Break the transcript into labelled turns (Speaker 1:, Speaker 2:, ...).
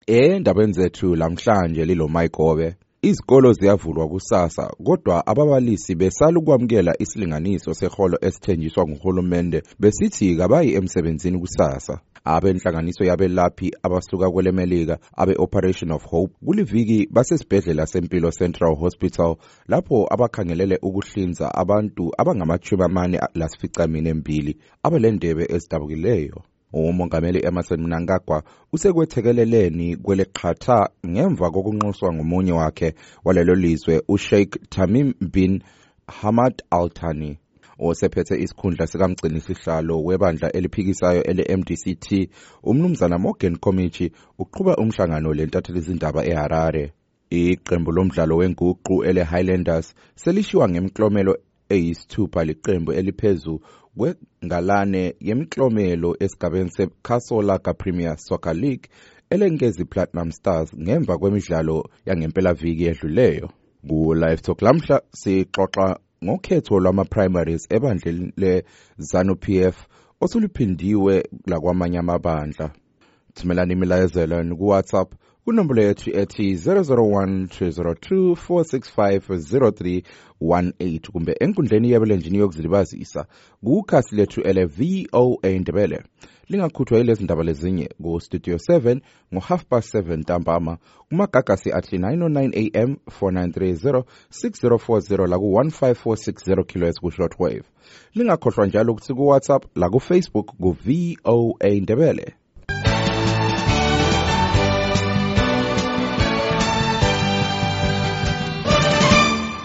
Speaker 1: Endabeni zethu lamhlanje lilo Mayigobe. Izikolo ziyavulwa kusasa kodwa ababalisi besala ukwamukela isilinganiso seholo esithenjiswa nguhulumende besithi kabayi emsebenzini kusasa. Abenhlanganiso yabelaphi abasuka kwelemelika abe-Operation of Hope kuliviki basesibhedlela sempilo Central Hospital lapho abakhangelele ukuhlinza abantu abangama-42 abalendebe ezidabukileyo. Umongameli Emmerson Mnangagwa usekwethekeleleni kweleqhatha ngemva kokunxuswa ngomunye wakhe walelo lizwe uSheikh Tamim bin Hamad Al Thani. Osephethe isikhundla sikamgcinisihlalo webandla eliphikisayo ele-MDCT umnumzana Morgan Komichi uqhuba umhlangano lentatheli izindaba eHarare. Iqembu lomdlalo wenguqu ele-Highlanders selishiwa ngemklomelo eyisithupha liqembu eliphezu kwengalane yemiklomelo esigabeni seCastle Premier Soccer League elengezi Platinum Stars ngemva kwemidlalo yangempelaviki edluleyo. Ku-Live Talk lamhla sixoxa ngokhetho lwama-primaries ebandleni le-ZANU-PF osuluphindiwe lakwamanye amabandla. Thumelani imilayezelo ku-WhatsApp kunombolo yethu ethi 001-204650318 kumbe enkundleni yabelenjini yokuzilibazisa kukhasi lethu ele-VOA Ndebele. Lingakhuthwa yilezi ndaba lezinye ku-Studio 7 ngo-7:30 ntambama kumagagasi athi 909 AM 4930 6040 la ku-15460 kHz ku-shortwave. Lingakhohlwa njalo ukuthi ku-WhatsApp la ku-Facebook ku-VOA Ndebele.